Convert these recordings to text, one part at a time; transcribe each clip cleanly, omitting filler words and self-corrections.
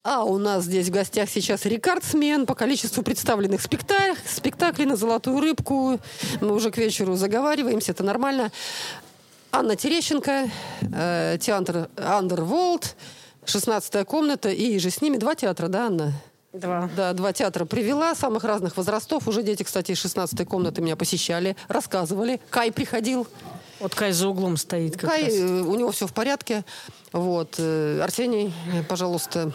А у нас здесь в гостях сейчас рекордсмен по количеству представленных спектаклей на «Золотую рыбку». Мы уже к вечеру заговариваемся, это нормально. Анна Терещенко, театр «Андерволд», 16-я комната и же с ними 2 театра, да, Анна? 2. Да, 2 театра привела, самых разных возрастов. Уже дети, кстати, из 16-й комнаты меня посещали, рассказывали. Кай приходил. Вот Кай за углом стоит как Кай, раз. у него все в порядке. Вот. Арсений, пожалуйста.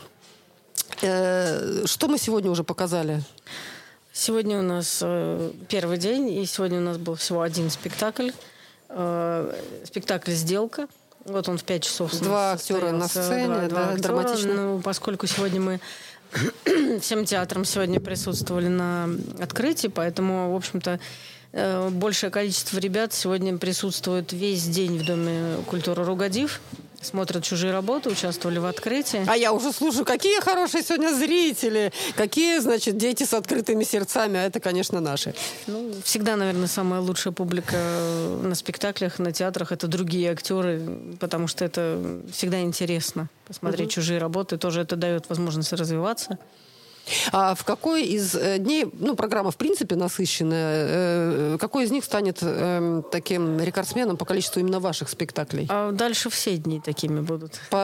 Что мы сегодня уже показали? Сегодня у нас первый день, и сегодня у нас был всего один спектакль. Спектакль «Сделка». Вот он в 5 часов. 2 актера на сцене, два актера. драматично. Ну, поскольку сегодня мы всем театром сегодня присутствовали на открытии, поэтому, в общем-то, большее количество ребят сегодня присутствует весь день в Доме культуры «Ругодив». Смотрят чужие работы, участвовали в открытии. А я уже слушаю, какие хорошие сегодня зрители, какие, значит, дети с открытыми сердцами, а это, конечно, наши. Ну, всегда, наверное, самая лучшая публика на спектаклях, на театрах — это другие актеры, потому что это всегда интересно посмотреть чужие работы, тоже это дает возможность развиваться. А в какой из дней, программа в принципе насыщенная, какой из них станет таким рекордсменом по количеству именно ваших спектаклей? А дальше все дни такими будут. По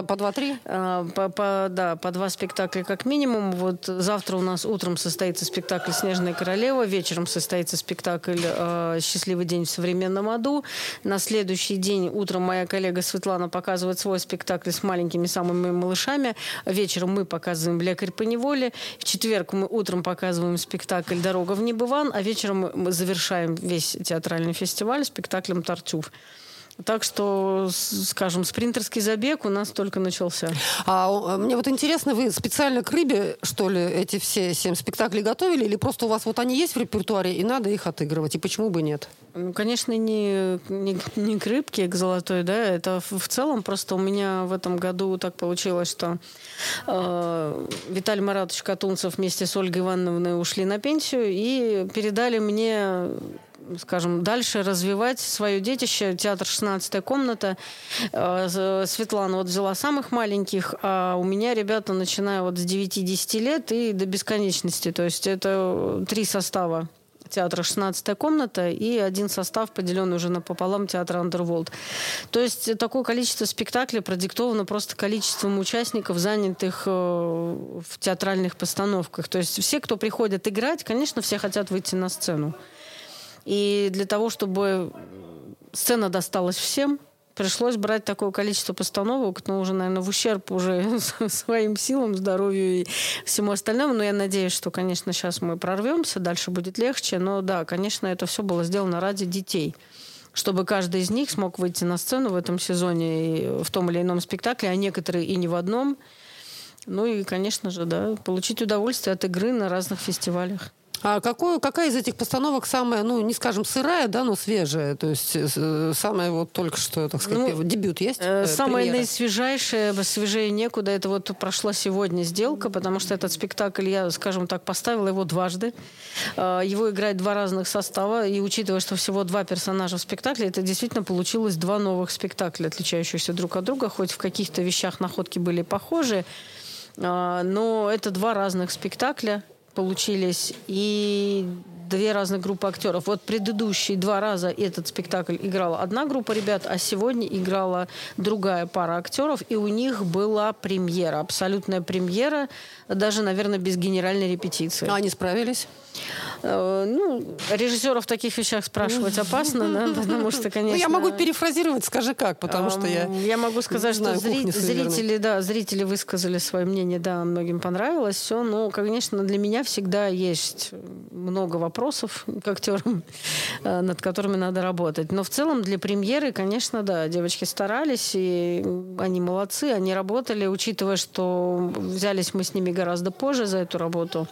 2-3? Да, по 2 спектакля как минимум. Вот завтра у нас утром состоится спектакль «Снежная королева», вечером состоится спектакль «Счастливый день в современном аду». На следующий день утром моя коллега Светлана показывает свой спектакль с маленькими самыми малышами. Вечером мы показываем «Лекарь поневоле». В четверг мы утром показываем спектакль «Дорога в Небыван», а вечером мы завершаем весь театральный фестиваль спектаклем «Тартюф». Так что, скажем, спринтерский забег у нас только начался. А мне вот интересно, вы специально к рыбе, что ли, эти все 7 спектаклей готовили? Или просто у вас вот они есть в репертуаре, и надо их отыгрывать? И почему бы нет? Ну, конечно, не к рыбке, к золотой, да. Это в целом просто у меня в этом году так получилось, что Виталий Маратович Катунцев вместе с Ольгой Ивановной ушли на пенсию и передали мне, скажем, дальше развивать свое детище. Театр «16-я комната». Светлана вот взяла самых маленьких, а у меня ребята, начиная вот с 9-10 лет и до бесконечности. То есть это 3 состава театра «16-я комната» и 1 состав, поделенный уже напополам, театра «Андерволд». То есть такое количество спектаклей продиктовано просто количеством участников, занятых в театральных постановках. То есть все, кто приходят играть, конечно, все хотят выйти на сцену. И для того, чтобы сцена досталась всем, пришлось брать такое количество постановок, уже, наверное, в ущерб уже своим силам, здоровью и всему остальному. Но я надеюсь, что, конечно, сейчас мы прорвемся, дальше будет легче. Но да, конечно, это все было сделано ради детей, чтобы каждый из них смог выйти на сцену в этом сезоне и в том или ином спектакле, а некоторые и не в одном. Ну и, конечно же, да, получить удовольствие от игры на разных фестивалях. А какая из этих постановок самая, не скажем сырая, да, но свежая? То есть самая вот только что, так сказать, дебют есть? Самая премьера? наисвежайшая, свежее некуда. Это вот прошла сегодня «Сделка», потому что этот спектакль, я, скажем так, поставила его дважды. Его играет 2 разных состава. И учитывая, что всего 2 персонажа в спектакле, это действительно получилось 2 новых спектакля, отличающихся друг от друга. Хоть в каких-то вещах находки были похожи, но это 2 разных спектакля получились и 2 разных группы актеров. Вот предыдущие 2 раза этот спектакль играла одна группа ребят, а сегодня играла другая пара актеров, и у них была премьера, абсолютная премьера, даже, наверное, без генеральной репетиции. А они справились? Режиссеров в таких вещах спрашивать опасно, да, потому что, конечно... Я могу перефразировать, скажи как, потому что я могу сказать, что зрители высказали свое мнение, да, многим понравилось все, но, конечно, для меня всегда есть много вопросов к актерам, над которыми надо работать. Но в целом для премьеры, конечно, да, девочки старались, и они молодцы, они работали, учитывая, что взялись мы с ними гораздо позже за эту работу.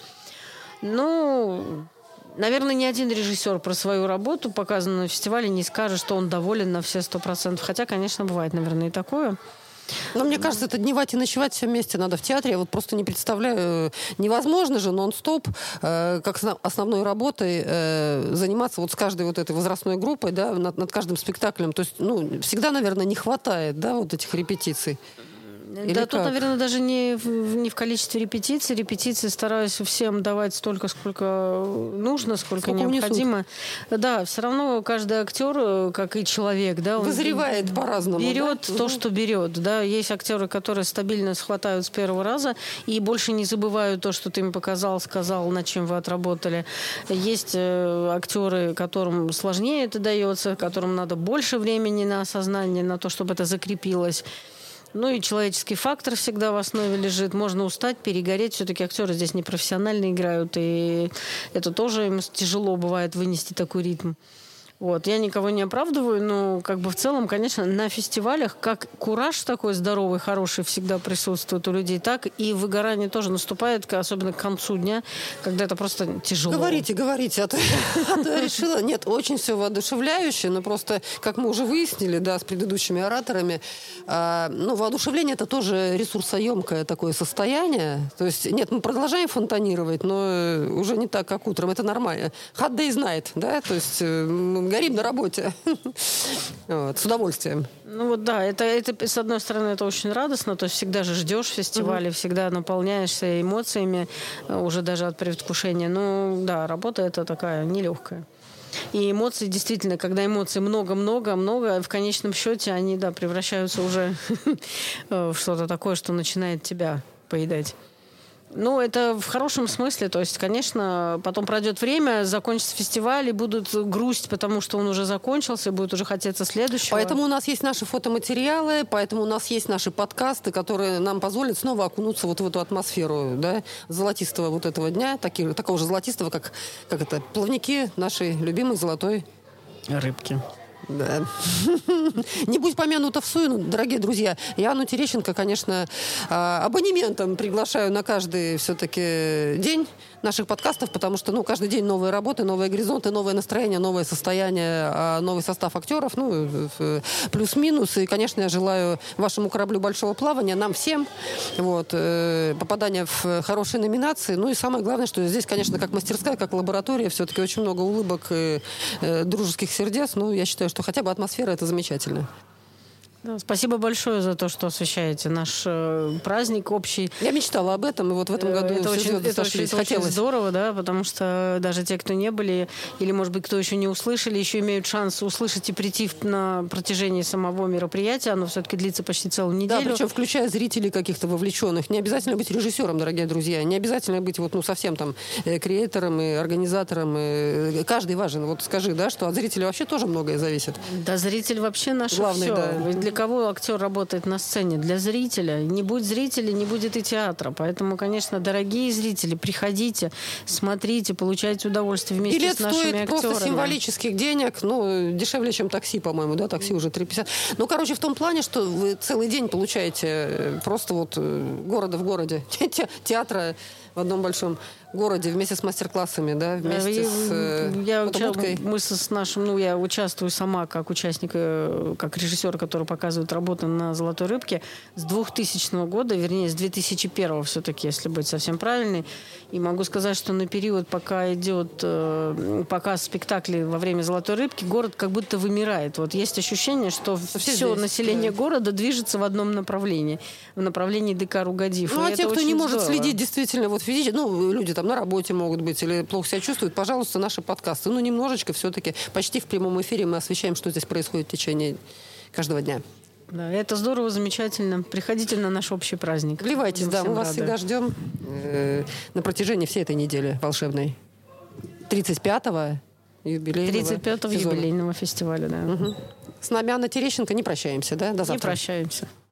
Наверное, ни один режиссер про свою работу, показанную на фестивале, не скажет, что он доволен на все 100%. Хотя, конечно, бывает, наверное, и такое. Но мне кажется, это дневать и ночевать все вместе надо в театре. Я вот просто не представляю, невозможно же нон-стоп, как основной работой, заниматься вот с каждой вот этой возрастной группой, да, над каждым спектаклем. То есть, всегда, наверное, не хватает, да, вот этих репетиций. Да, тут, наверное, даже не в количестве репетиций. Репетиции стараюсь всем давать столько, сколько нужно, сколько необходимо. Унесут. Да, все равно каждый актер, как и человек, да, он вызревает по-разному. Берет то, что берет. Да. Есть актеры, которые стабильно схватают с первого раза и больше не забывают то, что ты им показал, сказал, над чем вы отработали. Есть актеры, которым сложнее это дается, которым надо больше времени на осознание, на то, чтобы это закрепилось. Ну и человеческий фактор всегда в основе лежит. Можно устать, перегореть. Все-таки актеры здесь не профессионально играют. И это тоже им тяжело бывает вынести такой ритм. Вот. Я никого не оправдываю, но как бы в целом, конечно, на фестивалях как кураж такой здоровый, хороший всегда присутствует у людей, так и выгорание тоже наступает, особенно к концу дня, когда это просто тяжело. Говорите, а то я решила. Нет, очень все воодушевляюще, но просто, как мы уже выяснили, да, с предыдущими ораторами, воодушевление – это тоже ресурсоемкое такое состояние. То есть, нет, мы продолжаем фонтанировать, но уже не так, как утром. Это нормально. Hot day's night, да, то есть горим на работе. Вот, с удовольствием. Ну вот да, это с одной стороны это очень радостно, то есть всегда же ждешь фестиваля, всегда наполняешься эмоциями, уже даже от предвкушения. Ну да, работа это такая нелегкая. И эмоции действительно, когда эмоций много, в конечном счете они, да, превращаются уже в что-то такое, что начинает тебя поедать. Ну, это в хорошем смысле. То есть, конечно, потом пройдет время, закончится фестиваль, и будут грусть, потому что он уже закончился, будет уже хотеться следующего. Поэтому у нас есть наши фотоматериалы, поэтому у нас есть наши подкасты, которые нам позволят снова окунуться вот в эту атмосферу, да, золотистого вот этого дня, такого же золотистого, как это, плавники нашей любимой золотой рыбки. Да. Не будь помянута в суе, дорогие друзья. Я Анну Терещенко, конечно, абонементом приглашаю на каждый все-таки день наших подкастов, потому что, каждый день новые работы, новые горизонты, новое настроение, новое состояние, новый состав актеров, плюс-минус. И, конечно, я желаю вашему кораблю большого плавания, нам всем, попадания в хорошие номинации. Ну и самое главное, что здесь, конечно, как мастерская, как лаборатория, все-таки очень много улыбок и дружеских сердец. Я считаю, что хотя бы атмосфера – это замечательно. Да, спасибо большое за то, что освещаете наш праздник общий. Я мечтала об этом, и вот в этом году это очень здорово, да, потому что даже те, кто не были, или, может быть, кто еще не услышали, еще имеют шанс услышать и прийти на протяжении самого мероприятия. Оно все-таки длится почти целую неделю. Да, причем включая зрителей каких-то вовлеченных. Не обязательно быть режиссером, дорогие друзья. Не обязательно быть совсем там креатором и организатором. Каждый важен. Вот скажи, да, что от зрителя вообще тоже многое зависит. Да, зритель вообще наше главный, все. Да. Для кого актер работает на сцене? Для зрителя. Не будет зрителя, не будет и театра. Поэтому, конечно, дорогие зрители, приходите, смотрите, получайте удовольствие вместе билет с нашими актерами. Билет стоит просто символических денег, дешевле, чем такси, по-моему, да, такси уже 3,50. В том плане, что вы целый день получаете просто города в городе, театра в одном большом городе вместе с мастер-классами, да, вместе с фотобудкой. Я участвую сама как участник, как режиссер, который показывает работы на «Золотой рыбке» с 2000 года, вернее, с 2001 все-таки, если быть совсем правильной. И могу сказать, что на период, пока идет показ спектаклей во время «Золотой рыбки», город как будто вымирает. Есть ощущение, что все население города движется в одном направлении, в направлении ДК «Ругадив». А те, кто не может здорово. следить действительно физически, люди там на работе могут быть или плохо себя чувствуют, пожалуйста, наши подкасты. Немножечко все-таки, почти в прямом эфире мы освещаем, что здесь происходит в течение каждого дня. Да, это здорово, замечательно. Приходите на наш общий праздник. Вливайтесь, да, мы вас всегда ждем на протяжении всей этой недели волшебной. 35-го юбилейного 35-го юбилейного фестиваля, да. Угу. С нами Анна Терещенко. Не прощаемся, да? До завтра. Не прощаемся.